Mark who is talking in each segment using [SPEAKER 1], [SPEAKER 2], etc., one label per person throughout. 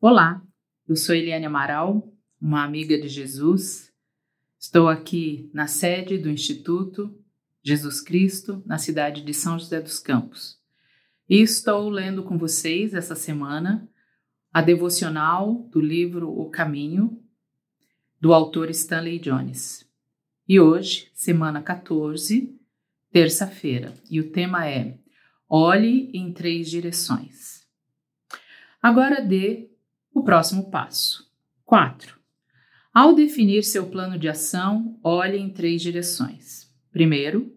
[SPEAKER 1] Olá, eu sou Eliane Amaral, uma amiga de Jesus. Estou aqui na sede do Instituto Jesus Cristo, na cidade de São José dos Campos. E estou lendo com vocês essa semana a devocional do livro O Caminho, do autor Stanley Jones. E hoje, semana 14, terça-feira, e o tema é Olhe em 3 direções. Agora dê o próximo passo. 4. Ao definir seu plano de ação, olhe em 3 direções. Primeiro,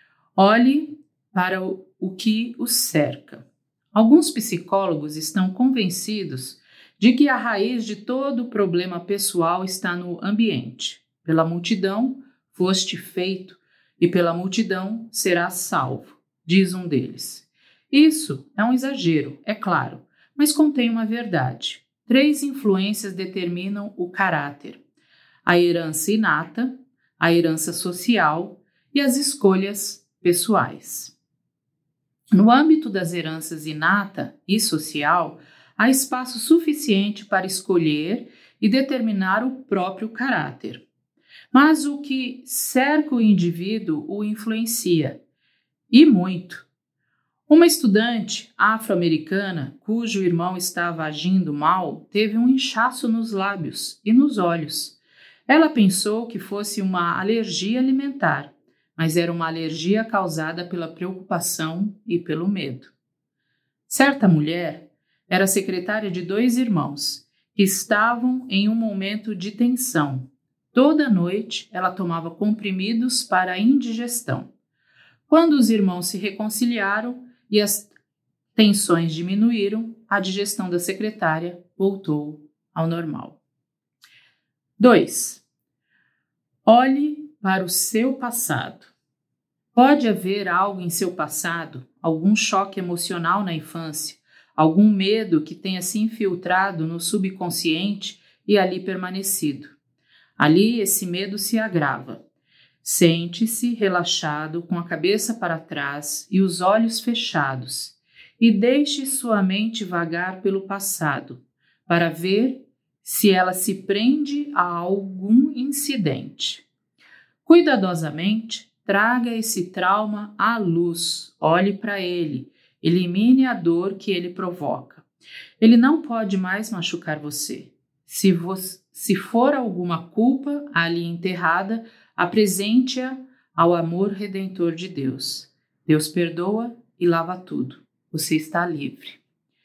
[SPEAKER 1] olhe para o que o cerca. Alguns psicólogos estão convencidos de que a raiz de todo o problema pessoal está no ambiente. Pela multidão foste feito e pela multidão serás salvo, diz um deles. Isso é um exagero, é claro, mas contém uma verdade. 3 influências determinam o caráter: a herança inata, a herança social e as escolhas pessoais. No âmbito das heranças inata e social, há espaço suficiente para escolher e determinar o próprio caráter. Mas o que cerca o indivíduo o influencia, e muito. Uma estudante afro-americana, cujo irmão estava agindo mal, teve um inchaço nos lábios e nos olhos. Ela pensou que fosse uma alergia alimentar, mas era uma alergia causada pela preocupação e pelo medo. Certa mulher era secretária de 2 irmãos, que estavam em um momento de tensão. Toda noite ela tomava comprimidos para a indigestão. Quando os irmãos se reconciliaram e as tensões diminuíram, a digestão da secretária voltou ao normal. 2. Olhe para o seu passado. Pode haver algo em seu passado, algum choque emocional na infância, algum medo que tenha se infiltrado no subconsciente e ali permanecido. Ali esse medo se agrava. Sente-se relaxado, com a cabeça para trás e os olhos fechados, e deixe sua mente vagar pelo passado, para ver se ela se prende a algum incidente. Cuidadosamente, traga esse trauma à luz, olhe para ele, elimine a dor que ele provoca. Ele não pode mais machucar você. Se for alguma culpa ali enterrada, apresente-a ao amor redentor de Deus. Deus perdoa e lava tudo. Você está livre.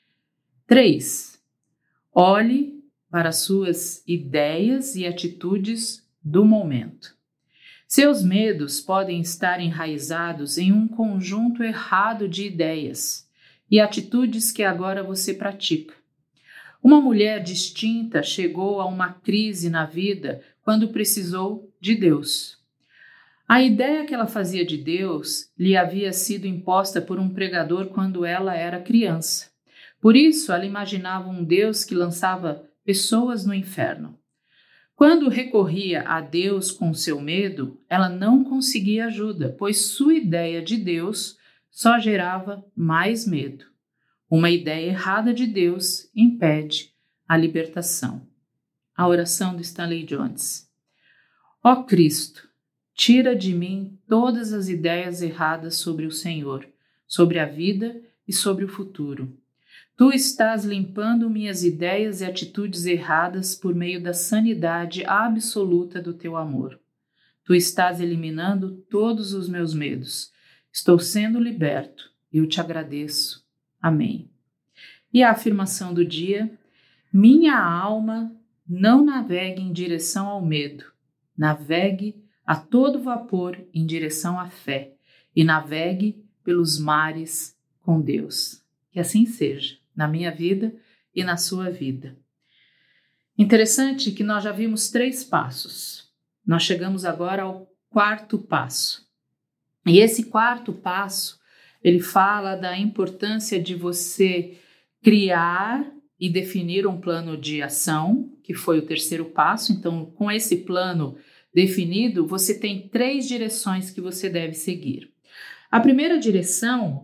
[SPEAKER 1] 3. Olhe para suas ideias e atitudes do momento. Seus medos podem estar enraizados em um conjunto errado de ideias e atitudes que agora você pratica. Uma mulher distinta chegou a uma crise na vida quando precisou de Deus. A ideia que ela fazia de Deus lhe havia sido imposta por um pregador quando ela era criança. Por isso, ela imaginava um Deus que lançava pessoas no inferno. Quando recorria a Deus com seu medo, ela não conseguia ajuda, pois sua ideia de Deus só gerava mais medo. Uma ideia errada de Deus impede a libertação. A oração do Stanley Jones. Ó Cristo, tira de mim todas as ideias erradas sobre o Senhor, sobre a vida e sobre o futuro. Tu estás limpando minhas ideias e atitudes erradas por meio da sanidade absoluta do teu amor. Tu estás eliminando todos os meus medos. Estou sendo liberto e eu te agradeço. Amém. E a afirmação do dia: minha alma não navegue em direção ao medo, navegue a todo vapor em direção à fé e navegue pelos mares com Deus. Que assim seja, na minha vida e na sua vida. Interessante que nós já vimos 3 passos. Nós chegamos agora ao 4º passo. E esse 4º passo, ele fala da importância de você criar e definir um plano de ação, que foi o 3º passo. Então, com esse plano definido, você tem 3 direções que você deve seguir. A primeira direção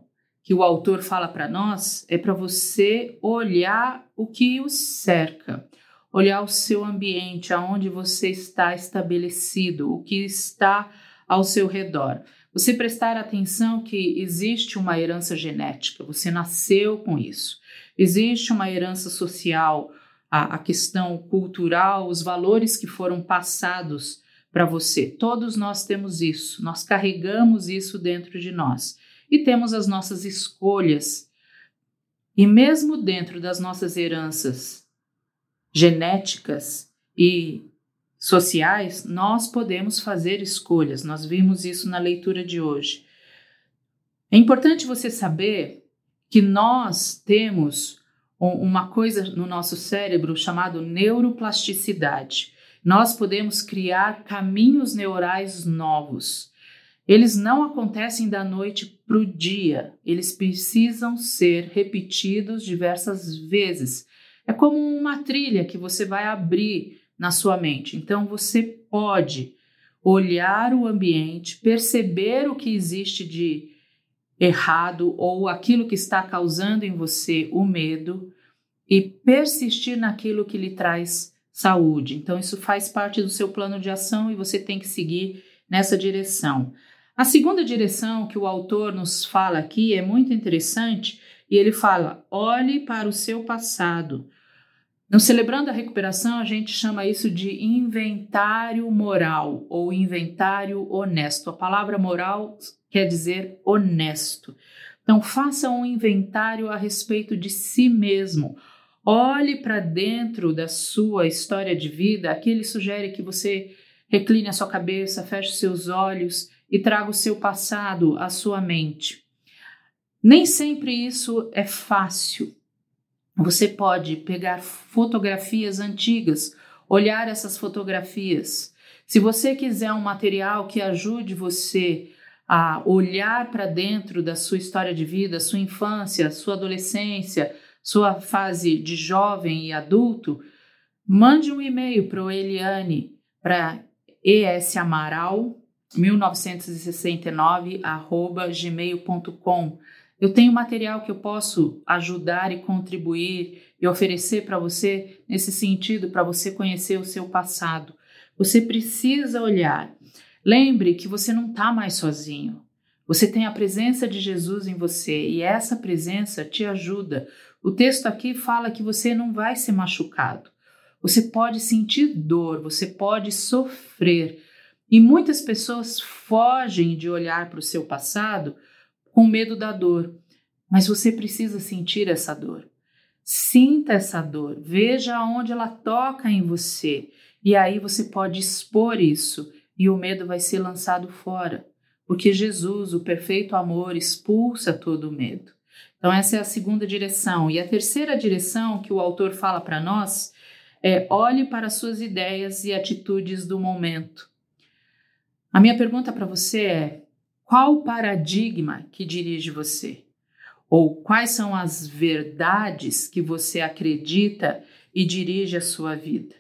[SPEAKER 1] que o autor fala para nós é para você olhar o que o cerca, olhar o seu ambiente, aonde você está estabelecido, o que está ao seu redor. Você prestar atenção que existe uma herança genética, você nasceu com isso. Existe uma herança social, a questão cultural, os valores que foram passados para você. Todos nós temos isso, nós carregamos isso dentro de nós. E temos as nossas escolhas. E mesmo dentro das nossas heranças genéticas e sociais, nós podemos fazer escolhas. Nós vimos isso na leitura de hoje. É importante você saber que nós temos uma coisa no nosso cérebro chamado neuroplasticidade. Nós podemos criar caminhos neurais novos. Eles não acontecem da noite para o dia, eles precisam ser repetidos diversas vezes. É como uma trilha que você vai abrir na sua mente. Então você pode olhar o ambiente, perceber o que existe de errado ou aquilo que está causando em você o medo e persistir naquilo que lhe traz saúde. Então isso faz parte do seu plano de ação e você tem que seguir nessa direção. A segunda direção que o autor nos fala aqui é muito interessante e ele fala: olhe para o seu passado. No Celebrando a Recuperação, a gente chama isso de inventário moral ou inventário honesto. A palavra moral quer dizer honesto. Então, faça um inventário a respeito de si mesmo. Olhe para dentro da sua história de vida. Aqui ele sugere que você recline a sua cabeça, feche seus olhos e traga o seu passado à sua mente. Nem sempre isso é fácil. Você pode pegar fotografias antigas, olhar essas fotografias. Se você quiser um material que ajude você a olhar para dentro da sua história de vida, sua infância, sua adolescência, sua fase de jovem e adulto, mande um e-mail para o Eliane, para esamaral1969@gmail.com. Eu tenho material que eu posso ajudar e contribuir e oferecer para você nesse sentido, para você conhecer o seu passado. Você precisa olhar. Lembre que você não está mais sozinho. Você tem a presença de Jesus em você e essa presença te ajuda. O texto aqui fala que você não vai ser machucado. Você pode sentir dor, você pode sofrer. E muitas pessoas fogem de olhar para o seu passado com medo da dor. Mas você precisa sentir essa dor. Sinta essa dor, veja aonde ela toca em você. E aí você pode expor isso e o medo vai ser lançado fora. Porque Jesus, o perfeito amor, expulsa todo o medo. Então essa é a segunda direção. E a terceira direção que o autor fala para nós é: olhe para as suas ideias e atitudes do momento. A minha pergunta para você é: qual o paradigma que dirige você? Ou quais são as verdades que você acredita e dirige a sua vida?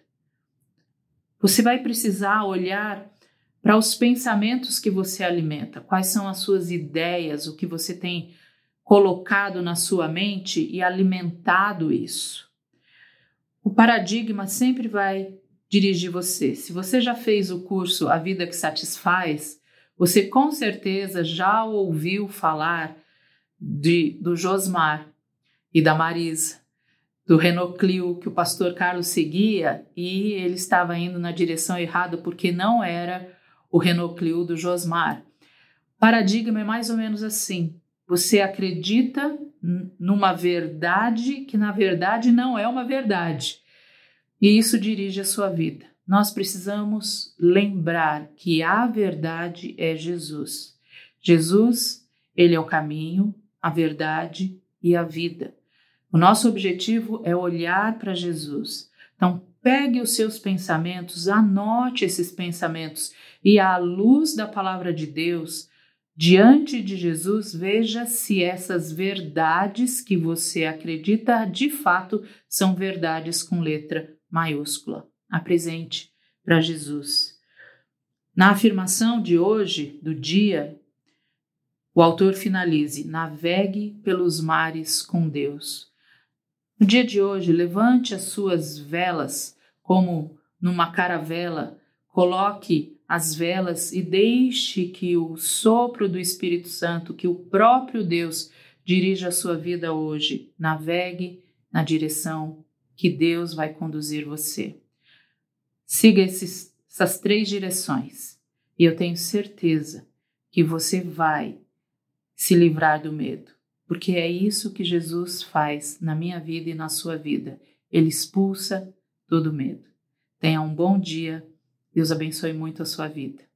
[SPEAKER 1] Você vai precisar olhar para os pensamentos que você alimenta. Quais são as suas ideias, o que você tem colocado na sua mente e alimentado isso? O paradigma sempre vai dirigir você. Se você já fez o curso A Vida que Satisfaz, você com certeza já ouviu falar do Josmar e da Marisa, do Renault Clio que o pastor Carlos seguia e ele estava indo na direção errada porque não era o Renault Clio do Josmar. Paradigma é mais ou menos assim. Você acredita numa verdade que na verdade não é uma verdade. E isso dirige a sua vida. Nós precisamos lembrar que a verdade é Jesus. Jesus, ele é o caminho, a verdade e a vida. O nosso objetivo é olhar para Jesus. Então, pegue os seus pensamentos, anote esses pensamentos e, à luz da palavra de Deus, diante de Jesus, veja se essas verdades que você acredita de fato são verdades com letra maiúscula. Apresente para Jesus. Na afirmação de hoje, do dia, O autor finalize: navegue pelos mares com Deus. No dia de hoje, levante as suas velas como numa caravela, coloque as velas e deixe que o sopro do Espírito Santo, que o próprio Deus dirija a sua vida hoje. Navegue na direção que Deus vai conduzir você. Siga essas 3 direções e eu tenho certeza que você vai se livrar do medo, porque é isso que Jesus faz na minha vida e na sua vida. Ele expulsa todo medo. Tenha um bom dia. Deus abençoe muito a sua vida.